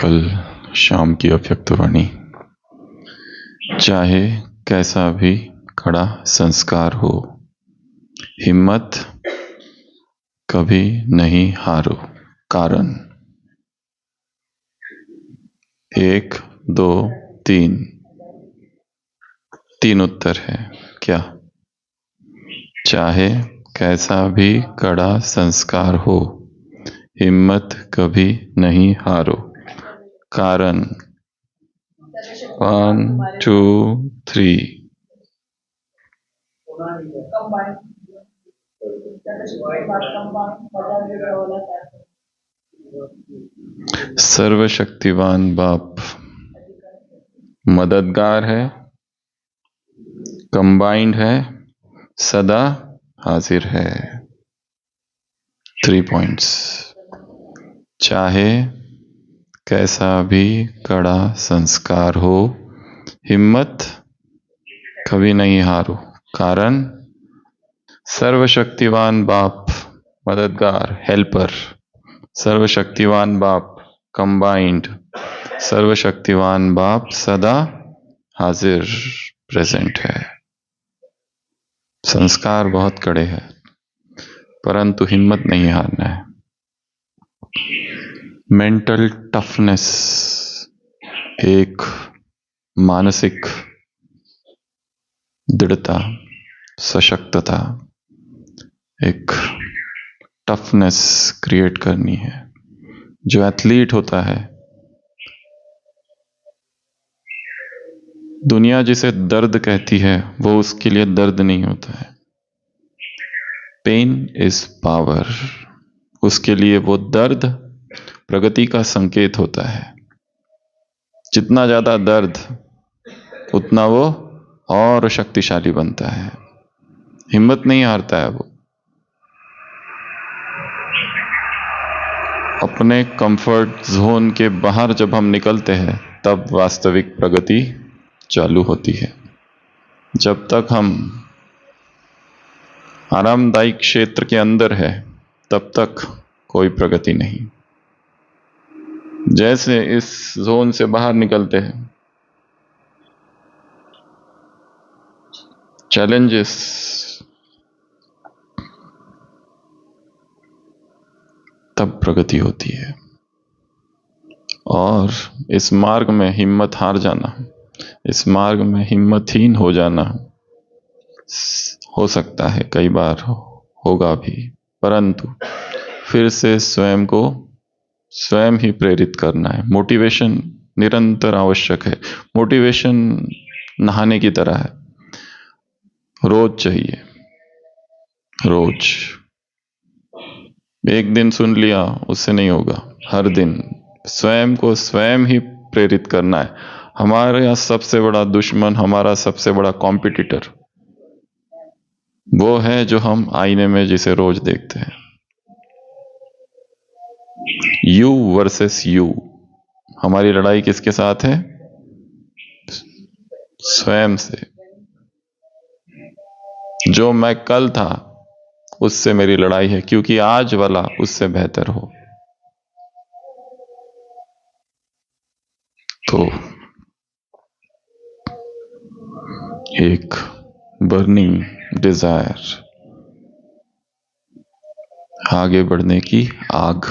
कल शाम की अव्यक्तवाणी। चाहे कैसा भी कड़ा संस्कार हो, हिम्मत कभी नहीं हारो। कारण 1, 2, 3 तीन उत्तर है क्या? चाहे कैसा भी कड़ा संस्कार हो, हिम्मत कभी नहीं हारो। कारण 1, 2, 3। सर्वशक्तिवान बाप मददगार है, कंबाइंड है, सदा हाजिर है। 3 पॉइंट्स। चाहे कैसा भी कड़ा संस्कार हो, हिम्मत कभी नहीं हारो। कारण सर्वशक्तिवान बाप मददगार, हेल्पर। सर्वशक्तिवान बाप कंबाइंड। सर्वशक्तिवान बाप सदा हाजिर, प्रेजेंट है। संस्कार बहुत कड़े हैं, परंतु हिम्मत नहीं हारना है। मेंटल टफनेस एक मानसिक दृढ़ता, सशक्तता, एक टफनेस क्रिएट करनी है। जो एथलीट होता है, दुनिया जिसे दर्द कहती है वो उसके लिए दर्द नहीं होता है। Pain is power. उसके लिए वो दर्द प्रगति का संकेत होता है। जितना ज्यादा दर्द उतना वो और शक्तिशाली बनता है। हिम्मत नहीं हारता है वो। अपने कंफर्ट जोन के बाहर जब हम निकलते हैं तब वास्तविक प्रगति चालू होती है। जब तक हम आरामदायी क्षेत्र के अंदर है तब तक कोई प्रगति नहीं। जैसे इस जोन से बाहर निकलते हैं, चैलेंजेस, तब प्रगति होती है। और इस मार्ग में हिम्मत हार जाना, इस मार्ग में हिम्मतहीन हो जाना हो सकता है, कई बार होगा भी, परंतु फिर से स्वयं को स्वयं ही प्रेरित करना है। मोटिवेशन निरंतर आवश्यक है। मोटिवेशन नहाने की तरह है, रोज चाहिए। रोज एक दिन सुन लिया उससे नहीं होगा, हर दिन स्वयं को स्वयं ही प्रेरित करना है। हमारा सबसे बड़ा दुश्मन, हमारा सबसे बड़ा कॉम्पिटिटर वो है जो हम आईने में जिसे रोज देखते हैं। You versus you. हमारी लड़ाई किसके साथ है? स्वयं से। जो मैं कल था उससे मेरी लड़ाई है, क्योंकि आज वाला उससे बेहतर हो। तो एक बर्निंग डिजायर, आगे बढ़ने की आग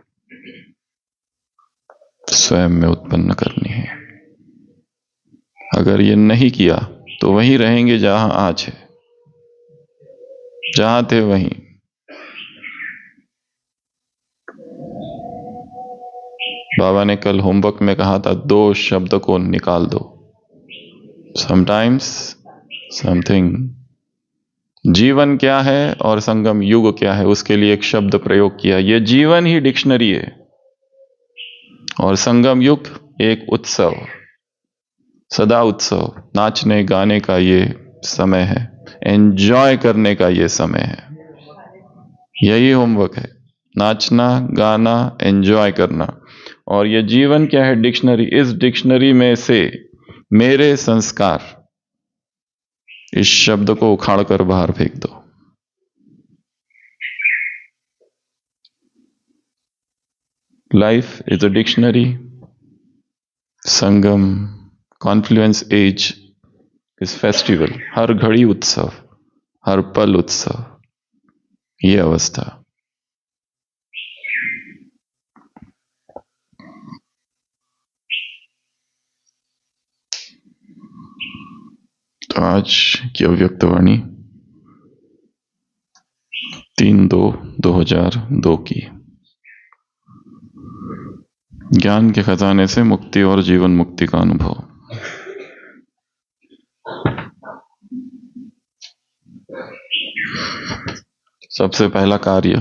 स्वयं में उत्पन्न करनी है। अगर ये नहीं किया तो वहीं रहेंगे जहां आज है, जहां थे वहीं। बाबा ने कल होमवर्क में कहा था, 2 शब्द को निकाल दो, समटाइम्स समथिंग। जीवन क्या है और संगम युग क्या है, उसके लिए एक शब्द प्रयोग किया। ये जीवन ही डिक्शनरी है और संगम युग एक उत्सव, सदा उत्सव। नाचने गाने का ये समय है, एंजॉय करने का ये समय है। यही होमवर्क है, नाचना गाना, एंजॉय करना। और ये जीवन क्या है? डिक्शनरी। इस डिक्शनरी में से मेरे संस्कार, इस शब्द को उखाड़ कर बाहर फेंक दो। लाइफ इज अ डिक्शनरी, संगम, कॉन्फ्लुएंस एज इस फेस्टिवल, हर घड़ी उत्सव, हर पल उत्सव, ये अवस्था। तो आज की अव्यक्तवाणी 3/2/2002 की। ज्ञान के खजाने से मुक्ति और जीवन मुक्ति का अनुभव। सबसे पहला कार्य,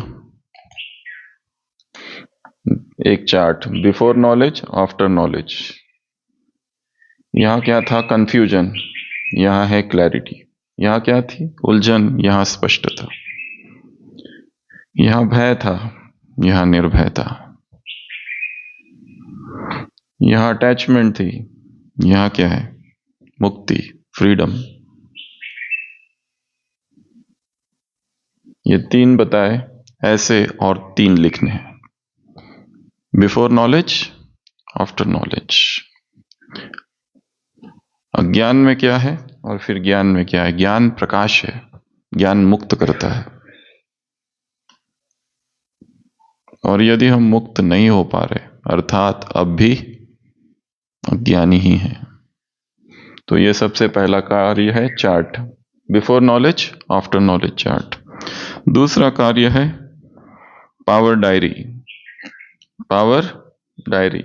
एक chart, before knowledge, after knowledge. यहां क्या था? कंफ्यूजन, यहां है क्लैरिटी। यहां क्या थी? उलझन, यहां स्पष्टता। यहां भय था, यहां निर्भयता। यहां अटैचमेंट थी, यहां क्या है? मुक्ति, फ्रीडम। ये 3 बताए, ऐसे और 3 लिखने हैं। Before knowledge, after knowledge. अज्ञान में क्या है और फिर ज्ञान में क्या है? ज्ञान प्रकाश है, ज्ञान मुक्त करता है। और यदि हम मुक्त नहीं हो पा रहे, अर्थात अब भी अज्ञानी ही हैं, तो ये सबसे पहला कार्य है chart, before knowledge, after knowledge chart. दूसरा कार्य है पावर डायरी। पावर डायरी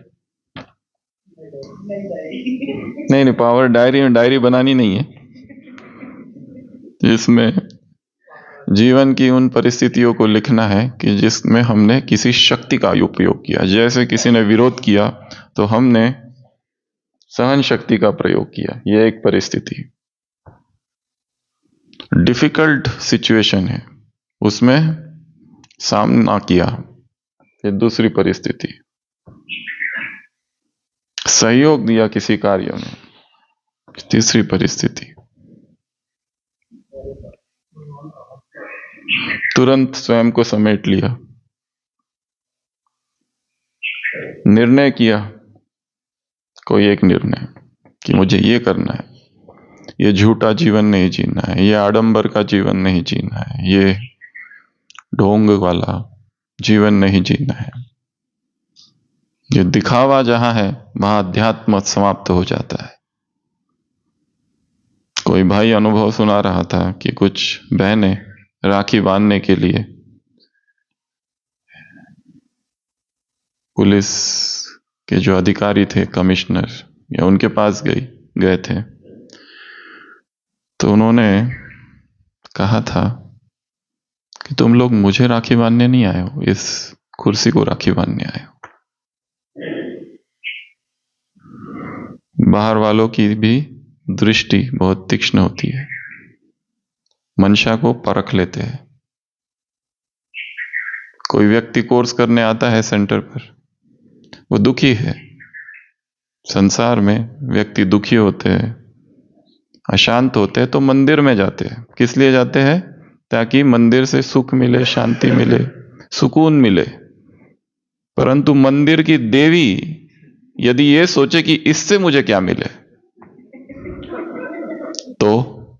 नहीं, पावर डायरी में डायरी बनानी नहीं है, जिसमें जीवन की उन परिस्थितियों को लिखना है कि जिसमें हमने किसी शक्ति का उपयोग किया। जैसे किसी ने विरोध किया तो हमने सहन शक्ति का प्रयोग किया, यह एक परिस्थिति। डिफिकल्ट सिचुएशन है, उसमें सामना किया, ये दूसरी परिस्थिति। सहयोग दिया किसी कार्य में, तीसरी परिस्थिति। तुरंत स्वयं को समेट लिया, निर्णय किया, कोई एक निर्णय कि मुझे ये करना है, ये झूठा जीवन नहीं जीना है, ये आडंबर का जीवन नहीं जीना है, ये ढोंग वाला जीवन नहीं जीना है। ये दिखावा जहां है वहां अध्यात्म समाप्त हो जाता है। कोई भाई अनुभव सुना रहा था कि कुछ बहनें राखी बांधने के लिए पुलिस के जो अधिकारी थे, कमिश्नर, या उनके पास गए थे, तो उन्होंने कहा था कि तुम लोग मुझे राखी बांधने नहीं आए हो, इस कुर्सी को राखी बांधने आए हो। बाहर वालों की भी दृष्टि बहुत तीक्ष्ण होती है, मंशा को परख लेते हैं। कोई व्यक्ति कोर्स करने आता है सेंटर पर, वो दुखी है। संसार में व्यक्ति दुखी होते हैं, अशांत होते हैं, तो मंदिर में जाते हैं। किस लिए जाते हैं? ताकि मंदिर से सुख मिले, शांति मिले, सुकून मिले। परंतु मंदिर की देवी यदि ये सोचे कि इससे मुझे क्या मिले, तो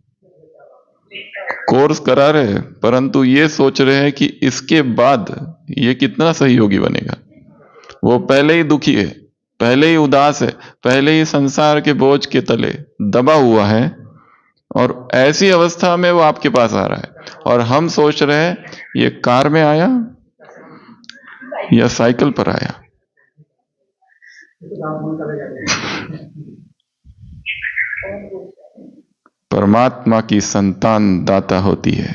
कोर्स करा रहे हैं, परंतु ये सोच रहे हैं कि इसके बाद ये कितना सहयोगी बनेगा। वो पहले ही दुखी है, पहले ही उदास है, पहले ही संसार के बोझ के तले दबा हुआ है, और ऐसी अवस्था में वो आपके पास आ रहा है। और हम सोच रहे हैं ये कार में आया या साइकिल पर आया। परमात्मा की संतान दाता होती है।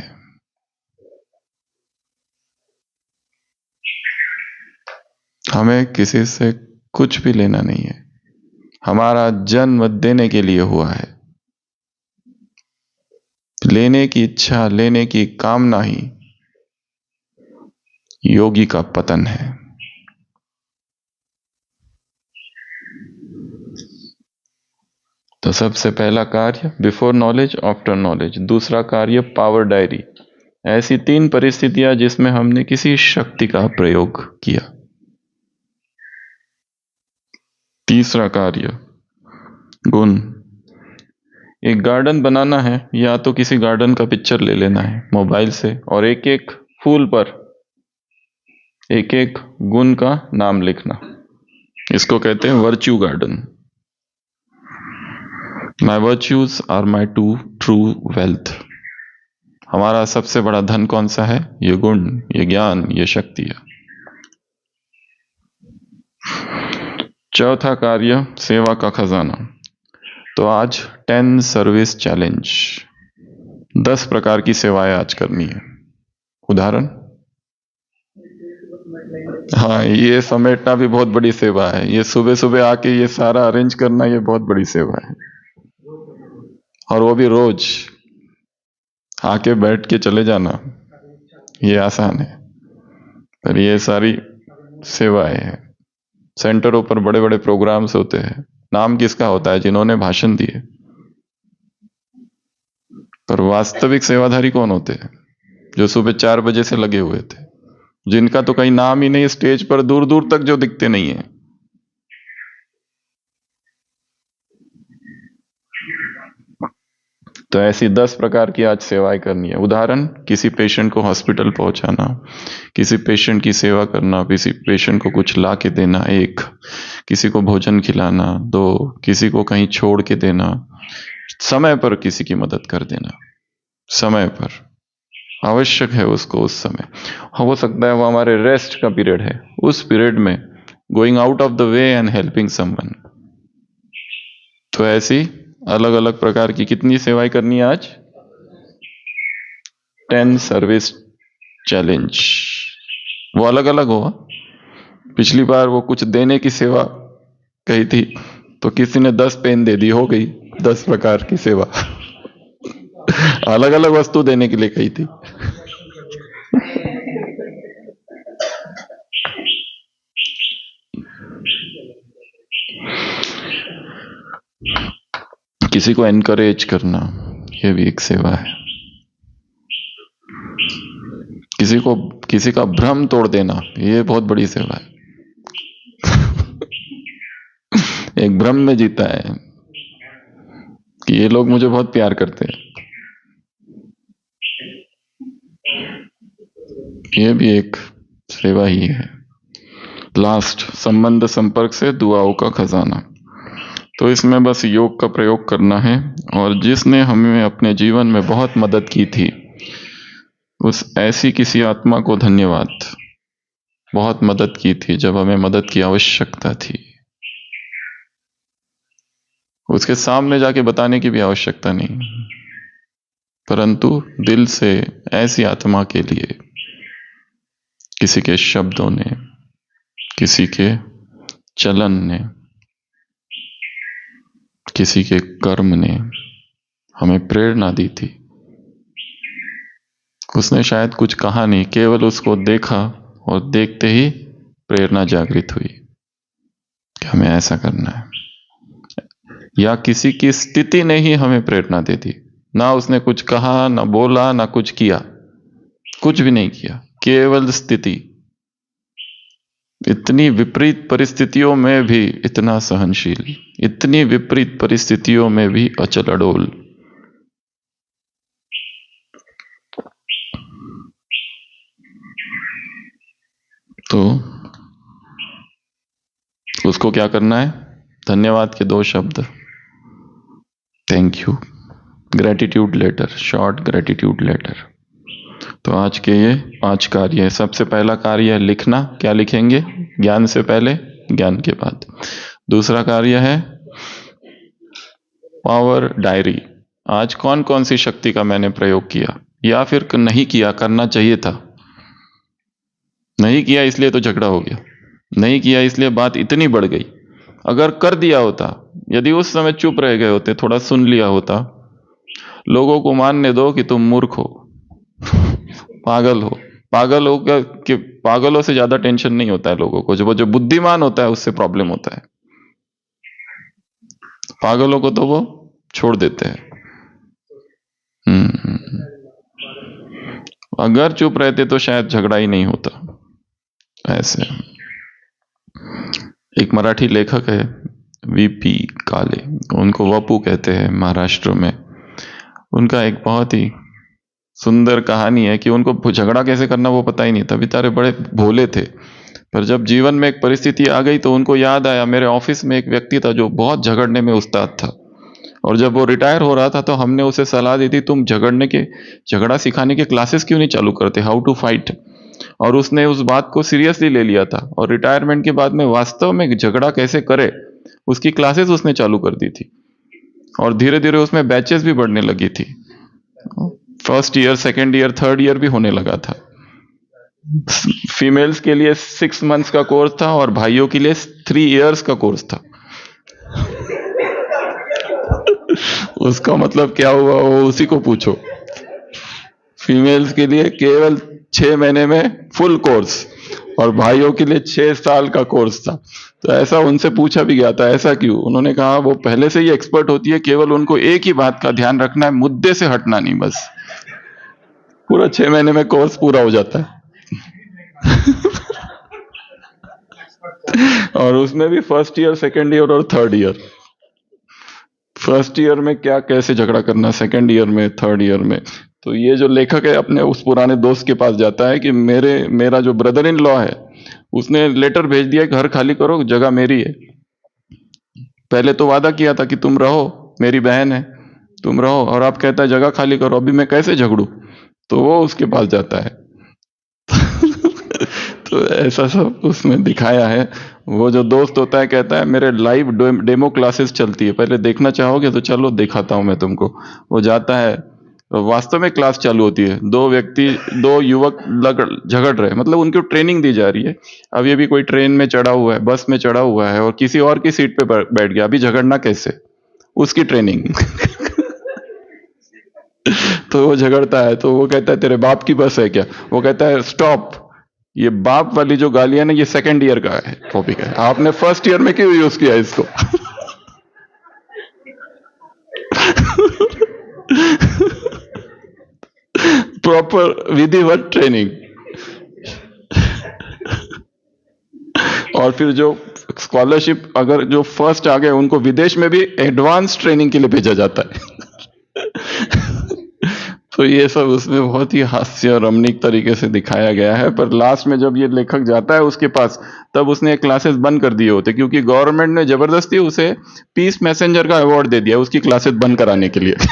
हमें किसी से कुछ भी लेना नहीं है, हमारा जन्म देने के लिए हुआ है। लेने की इच्छा, लेने की कामना ही योगी का पतन है। तो सबसे पहला कार्य बिफोर नॉलेज, आफ्टर नॉलेज। दूसरा कार्य पावर डायरी। ऐसी 3 परिस्थितियां जिसमें हमने किसी शक्ति का प्रयोग किया। तीसरा कार्य गुण, एक गार्डन बनाना है या तो किसी गार्डन का पिक्चर ले लेना है मोबाइल से और एक एक फूल पर एक एक गुण का नाम लिखना, इसको कहते हैं virtue garden. My virtues are my true wealth. हमारा सबसे बड़ा धन कौन सा है? ये गुण, ये ज्ञान, ये शक्ति है। चौथा कार्य सेवा का खजाना। तो आज 10 सर्विस चैलेंज, 10 प्रकार की सेवाएं आज करनी है। उदाहरण, हाँ, ये समेटना भी बहुत बड़ी सेवा है। ये सुबह सुबह आके ये सारा अरेंज करना, ये बहुत बड़ी सेवा है, और वो भी रोज आके बैठ के चले जाना, ये आसान है। पर ये सारी सेवाएं हैं। सेंटरों पर बड़े बड़े प्रोग्राम्स होते हैं, नाम किसका होता है? जिन्होंने भाषण दिए। पर वास्तविक सेवाधारी कौन होते हैं? जो सुबह 4 बजे से लगे हुए थे, जिनका तो कहीं नाम ही नहीं, स्टेज पर दूर दूर तक जो दिखते नहीं है। तो ऐसी 10 प्रकार की आज सेवाएं करनी है। उदाहरण, किसी पेशेंट को हॉस्पिटल पहुंचाना, किसी पेशेंट की सेवा करना, किसी पेशेंट को कुछ ला के देना, 1, किसी को भोजन खिलाना, 2, किसी को कहीं छोड़ के देना, समय पर किसी की मदद कर देना, समय पर आवश्यक है उसको उस समय। हो सकता है वो हमारे रेस्ट का पीरियड है, उस पीरियड में going out of the way and helping someone. तो ऐसी अलग अलग प्रकार की कितनी सेवाएं करनी है आज? 10 सर्विस चैलेंज। वो अलग अलग होगा। पिछली बार वो कुछ देने की सेवा कही थी, तो किसी ने 10 पेन दे दी, हो गई 10 प्रकार की सेवा। अलग अलग वस्तु देने के लिए कही थी। किसी को एनकरेज करना, यह भी एक सेवा है। किसी का भ्रम तोड़ देना, यह बहुत बड़ी सेवा है। एक भ्रम में जीता है कि ये लोग मुझे बहुत प्यार करते हैं, यह भी एक सेवा ही है। लास्ट, संबंध संपर्क से दुआओं का खजाना। तो इसमें बस योग का प्रयोग करना है, और जिसने हमें अपने जीवन में बहुत मदद की थी, उस ऐसी किसी आत्मा को धन्यवाद। बहुत मदद की थी जब हमें मदद की आवश्यकता थी। उसके सामने जाके बताने की भी आवश्यकता नहीं, परंतु दिल से ऐसी आत्मा के लिए किसी के शब्दों ने, किसी के चलन ने, किसी के कर्म ने हमें प्रेरणा दी थी। उसने शायद कुछ कहा नहीं, केवल उसको देखा और देखते ही प्रेरणा जागृत हुई कि हमें ऐसा करना है। या किसी की स्थिति ने ही हमें प्रेरणा दे दी। ना उसने कुछ कहा, ना बोला, ना कुछ किया, कुछ भी नहीं किया, केवल स्थिति। इतनी विपरीत परिस्थितियों में भी इतना सहनशील, इतनी विपरीत परिस्थितियों में भी अचल अडोल। तो उसको क्या करना है? धन्यवाद के 2 शब्द, thank you, gratitude letter, short gratitude letter. तो आज के ये 5 कार्य है। सबसे पहला कार्य है लिखना। क्या लिखेंगे? ज्ञान से पहले, ज्ञान के बाद। दूसरा कार्य है पावर डायरी। आज कौन कौन सी शक्ति का मैंने प्रयोग किया या फिर नहीं किया, करना चाहिए था, नहीं किया इसलिए तो झगड़ा हो गया, नहीं किया इसलिए बात इतनी बढ़ गई। अगर कर दिया होता, यदि उस समय चुप रह गए होते, थोड़ा सुन लिया होता, लोगों को मानने दो कि तुम मूर्ख हो, पागल हो। पागल हो कि पागलों से ज्यादा टेंशन नहीं होता है लोगों को, जो बुद्धिमान होता है उससे प्रॉब्लम होता है। पागलों को तो वो छोड़ देते हैं। अगर चुप रहते तो शायद झगड़ा ही नहीं होता। ऐसे एक मराठी लेखक है, वीपी काले, उनको वपू कहते हैं महाराष्ट्र में। उनका एक बहुत ही सुंदर कहानी है कि उनको झगड़ा कैसे करना वो पता ही नहीं था, बेचारे बड़े भोले थे। पर जब जीवन में एक परिस्थिति आ गई तो उनको याद आया, मेरे ऑफिस में एक व्यक्ति था जो बहुत झगड़ने में उस्ताद था, और जब वो रिटायर हो रहा था तो हमने उसे सलाह दी थी, तुम झगड़ा सिखाने के क्लासेस क्यों नहीं चालू करते, हाउ टू फाइट। और उसने उस बात को सीरियसली ले लिया था, और रिटायरमेंट के बाद में वास्तव में झगड़ा कैसे करे उसकी क्लासेस उसने चालू कर दी थी, और धीरे धीरे उसमें बैचेस भी बढ़ने लगी थी। First year, second year, third year भी होने लगा था। फीमेल्स के लिए 6 months का कोर्स था और भाइयों के लिए 3 years का कोर्स था। उसका मतलब क्या हुआ वो उसी को पूछो। फीमेल्स के लिए केवल 6 महीने में फुल कोर्स, और भाइयों के लिए 6 साल का कोर्स था। तो ऐसा उनसे पूछा भी गया था, ऐसा क्यों? उन्होंने कहा वो पहले से ही एक्सपर्ट होती है, केवल उनको एक ही बात का ध्यान रखना है, मुद्दे से हटना नहीं, बस। पूरा 6 महीने में कोर्स पूरा हो जाता है। और उसमें भी फर्स्ट ईयर, सेकेंड ईयर और थर्ड ईयर। फर्स्ट ईयर में क्या कैसे झगड़ा करना, सेकेंड ईयर में, थर्ड ईयर में। तो ये जो लेखक है अपने उस पुराने दोस्त के पास जाता है कि मेरा जो ब्रदर इन लॉ है उसने लेटर भेज दिया, घर खाली करो, जगह मेरी है। पहले तो वादा किया था कि तुम रहो, मेरी बहन है, तुम रहो, और अब कहता है जगह खाली करो, अभी मैं कैसे झगड़ू? तो वो उसके पास जाता है। तो ऐसा सब उसमें दिखाया है। वो जो दोस्त होता है कहता है मेरे लाइव डेमो क्लासेस चलती है, पहले देखना चाहोगे तो चलो दिखाता हूं मैं तुमको। वो जाता है, वास्तव में क्लास चालू होती है, दो युवक झगड़ रहे, मतलब उनको ट्रेनिंग दी जा रही है। अब ये भी कोई ट्रेन में चढ़ा हुआ है, बस में चढ़ा हुआ है, और किसी और की सीट पे बैठ गया, अभी झगड़ना कैसे, उसकी ट्रेनिंग। तो वो झगड़ता है, तो वो कहता है तेरे बाप की बस है क्या? वो कहता है स्टॉप, ये बाप वाली जो गालियां ना ये सेकंड ईयर का है, टॉपिक है, आपने फर्स्ट ईयर में क्यों यूज किया इसको? प्रॉपर विधिवत ट्रेनिंग। और फिर जो स्कॉलरशिप, अगर जो फर्स्ट आ गए उनको विदेश में भी एडवांस ट्रेनिंग के लिए भेजा जाता है। तो ये सब उसमें बहुत ही हास्य रमणीक तरीके से दिखाया गया है। पर लास्ट में जब ये लेखक जाता है उसके पास, तब उसने क्लासेस बंद कर दिए होते, क्योंकि गवर्नमेंट ने जबरदस्ती उसे पीस मैसेंजर का अवार्ड दे दिया उसकी क्लासेस बंद कराने के लिए।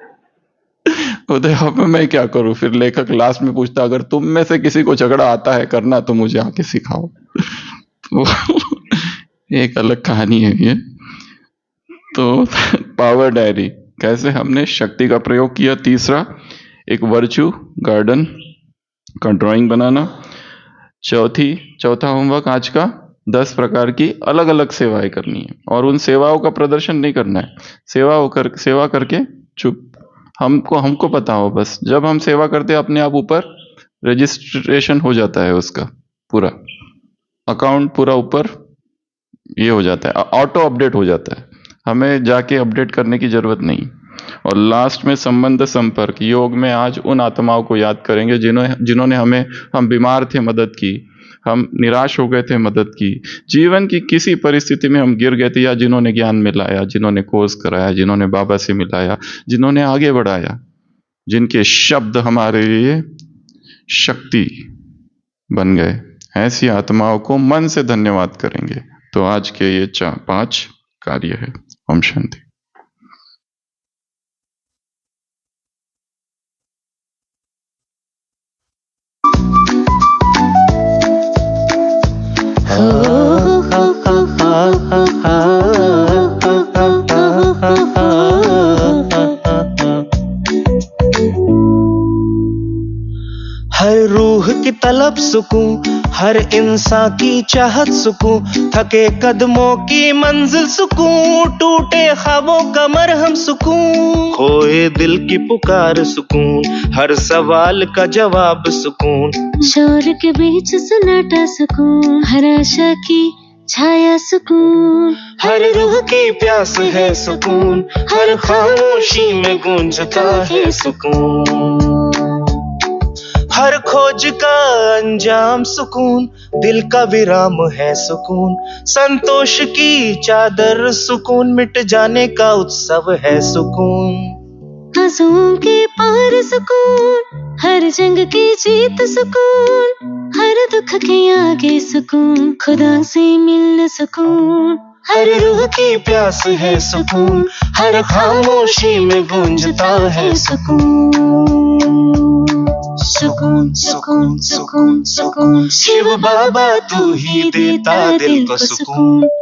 अब मैं क्या करूं? फिर लेखक लास्ट में पूछता, अगर तुम में से किसी को झगड़ा आता है करना तो मुझे आके सिखाओ। तो एक अलग कहानी है ये। तो पावर डायरी, कैसे हमने शक्ति का प्रयोग किया। तीसरा, एक वर्च्यू गार्डन का ड्राइंग बनाना। चौथा होमवर्क आज का, 10 प्रकार की अलग अलग सेवाएं करनी है, और उन सेवाओं का प्रदर्शन नहीं करना है। सेवा करके चुप, हमको पता हो बस। जब हम सेवा करते हैं अपने आप ऊपर रजिस्ट्रेशन हो जाता है, उसका पूरा अकाउंट पूरा ऊपर ये हो जाता है, ऑटो अपडेट हो जाता है, हमें जाके अपडेट करने की जरूरत नहीं। और लास्ट में संबंध संपर्क योग में आज उन आत्माओं को याद करेंगे जिन्होंने हम बीमार थे मदद की, हम निराश हो गए थे मदद की, जीवन की किसी परिस्थिति में हम गिर गए थे, या जिन्होंने ज्ञान मिलाया, जिन्होंने कोर्स कराया, जिन्होंने बाबा से मिलाया, जिन्होंने आगे बढ़ाया, जिनके शब्द हमारे लिए शक्ति बन गए, ऐसी आत्माओं को मन से धन्यवाद करेंगे। तो आज के ये 5 कार्य है। ओम शांति। हर रूह की तलब सुकून, हर इंसान की चाहत सुकून, थके कदमों की मंजिल सुकून, टूटे ख्वाबों का मरहम सुकून, खोए दिल की पुकार सुकून, हर सवाल का जवाब सुकून, शोर के बीच सन्नाटा सुकून, हर आशा की छाया सुकून, हर रूह की प्यास है सुकून, हर खामोशी में गूंजता है सुकून, हर खोज का अंजाम सुकून, दिल का विराम है सुकून, संतोष की चादर सुकून, मिट जाने का उत्सव है सुकून। आंसुओं के पार सुकून, हर जंग की जीत सुकून, हर दुख के आगे सुकून, खुदा से मिलना सुकून। हर रूह की प्यास है सुकून, हर खामोशी में गूंजता है सुकून। सुकून सुकून सुकून सुकून, शिव बाबा तू ही देता दिल को सुकून।